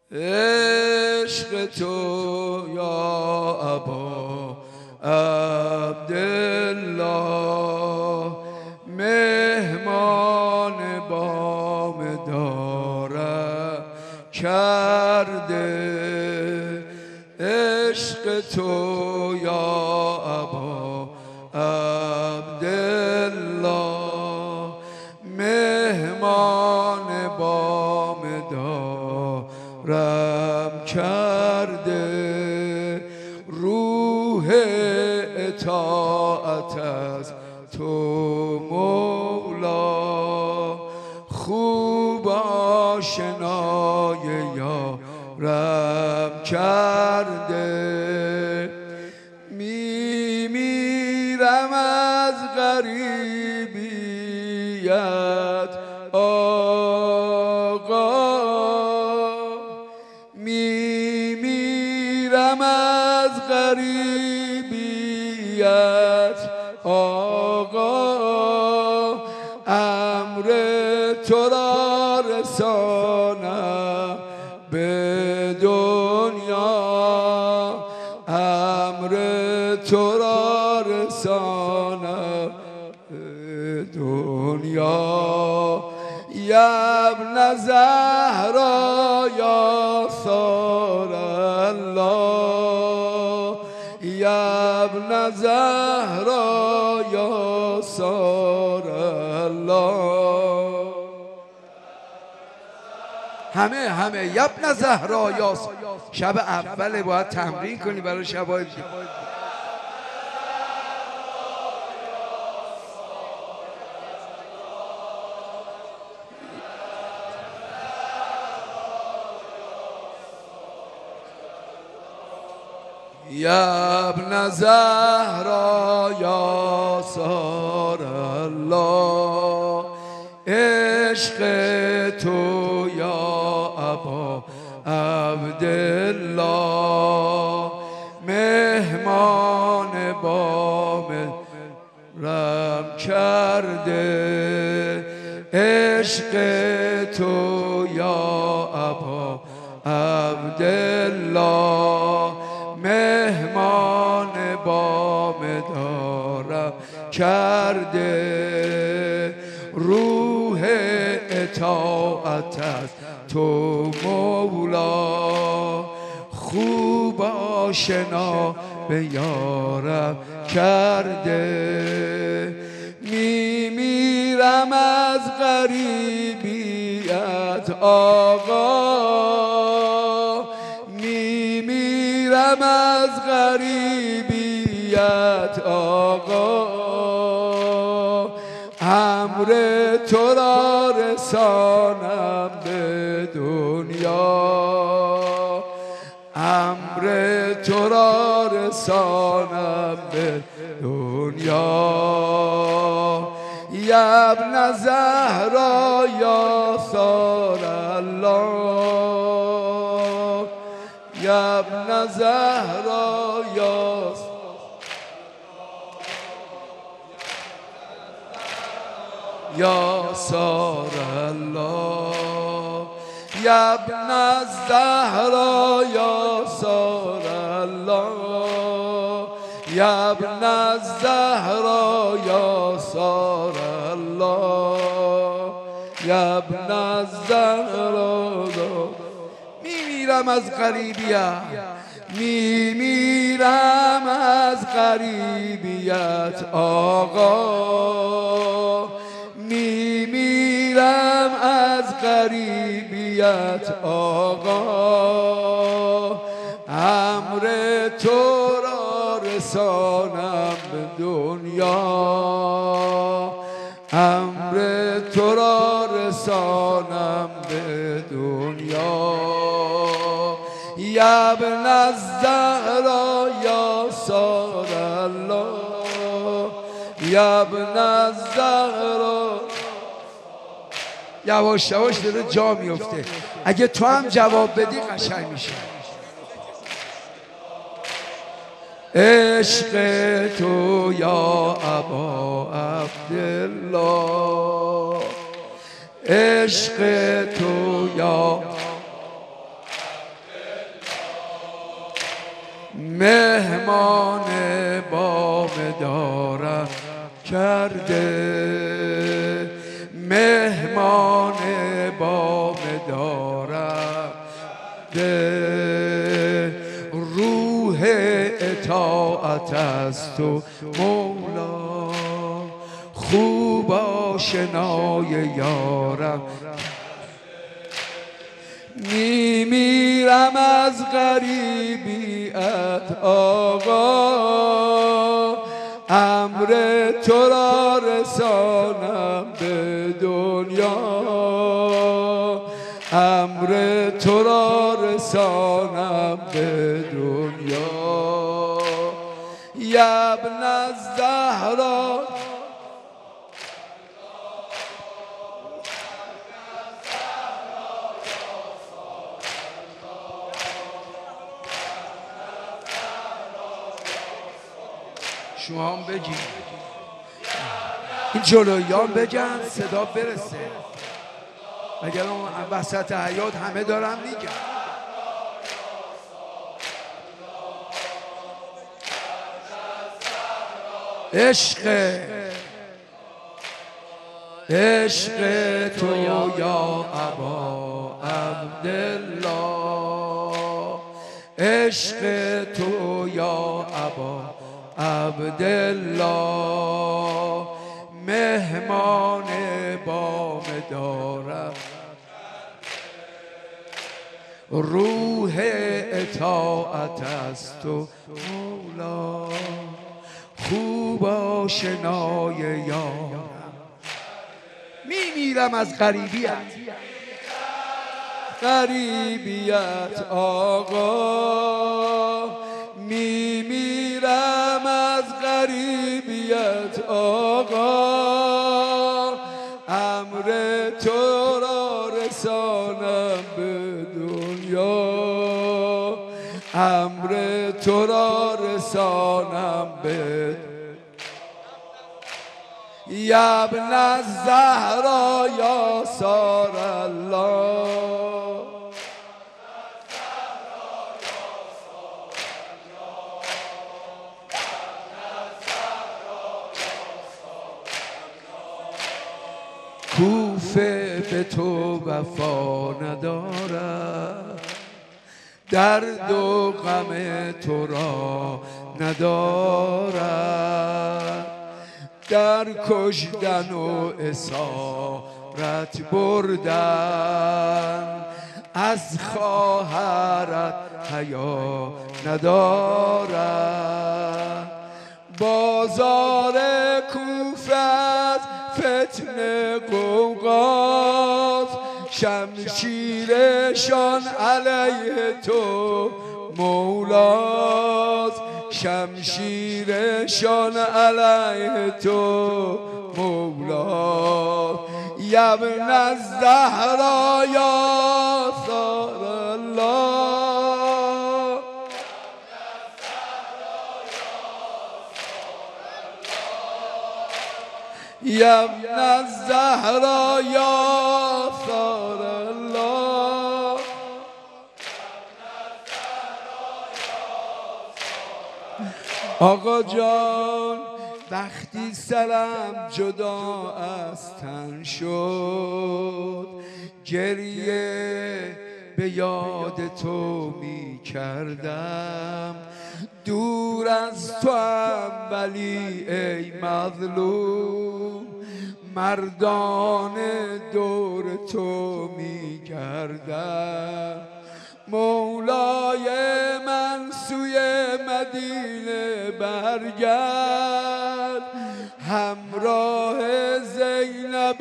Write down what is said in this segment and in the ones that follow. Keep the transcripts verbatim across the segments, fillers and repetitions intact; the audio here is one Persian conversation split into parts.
عشق تو یا ابا عبدالله مهمان بام دارم کرده. عشق تو یا ابا عبدالله مهمان بام دارم کرده. روح اطاعت از تو مولا خوب آشنای یارم کرده. می میرم از غریبیت آقا، می میرم از غریبیت آقا. امر تو را رسانم به دنیا، امر تو را رسانم به دنیا. یا ابن زهرا یا سار الله، یا ابن زهرا یا سار الله. همه همه یا ابن زهرا یا سار. شب اول باید تمرین کنی برای شبای دیگه. یا ابن زهرا یا سار الله، عشق تو یا ابا عبدالله مهمان بام رم کرده. عشق تو یا ابا عبدالله مهمان بام دارم کرده. روح اطاعت از تو مولا خوب آشنا به یارم کرده. می میرم از غریبیت آقا، می میرم از غریبیت آقا. امر تو را رسانم به دنیا، امر تو را رسانم به دنیا. یا ابن زهرا یا سار الله، یا ابن زهرا یا یا سار الله، یا ابن الزهرا یا سار الله، یا ابن الزهرا یا سار الله، یا ابن الزهرا. می میرم از غریبیت، می میرم از غریبیت آقا، می میرم از غریبیت آقا. امر تو را رسانم به دنیا، امر تو را رسانم به دنیا. یا ابن الزهرا یا سار الله، یا ابن الزهرا. یواش یواش داره جا میفته، اگه تو هم جواب بدی قشنگ میشه. عشق تو یا ابا عبدالله، عشق تو یا مهمان بام دارم کرده، مهمان بام دارم ده، روح اطاعت از تو مولا، خوب آشنای یارم، میمیرم از غریبیت آقا، امر تو را رسانم به دنیا، امر تو را رسانم به دنیا. یا ابن الزهرا شما هم بگید، این جلویان بگن صدا برسه، اگر اون وسط حیات همه دارم میگن. عشق عشق تو یا ابا عبدالله، عشق تو یا ابا عبدالله، مهمان بام دارم، روح اطاعت از تو مولا، خوب آشنای یارم، میمیرم از غریبیت، غریبیت آقا، میمیرم از غریبیت آقا، امر تو را رسانم به دنیا، امر تو را رسانم به یا ابن الزهرا یا سار الله، کوفه به تو وفا ندارد، درد و غم تو را ندارد، در کشتن و اسارت بردن، از خواهرت حیا ندارد، بازار کوفه از فتنه قوقاست، شمشیرشان علیه تو مولاست، شمشیرشان علیه تو مولاست. یا ابن الزهرا یا سار الله، یا ابن الزهرا یا سار الله، آقا جان وقتی سرم جدا از تن شد، گریه به یاد تو می کردم، دور از تو هم ولی ای مظلوم، مردان دور تو می گردم، مولای من سوی مدینه برگرد، همراه زینب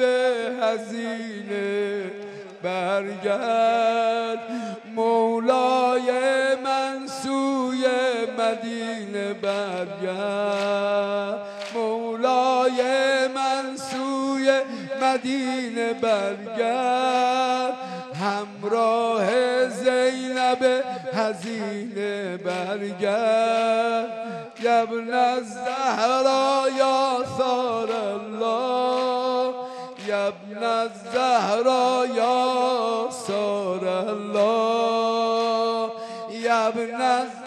حزینه برگرد، مولای من سوی مدینه برگرد، مولای من سوی مدینه برگرد، همراه زینب حزینه برگرد. یا ابن الزهرا یا سار الله، یا ابن الزهرا یا سار الله، یا ابن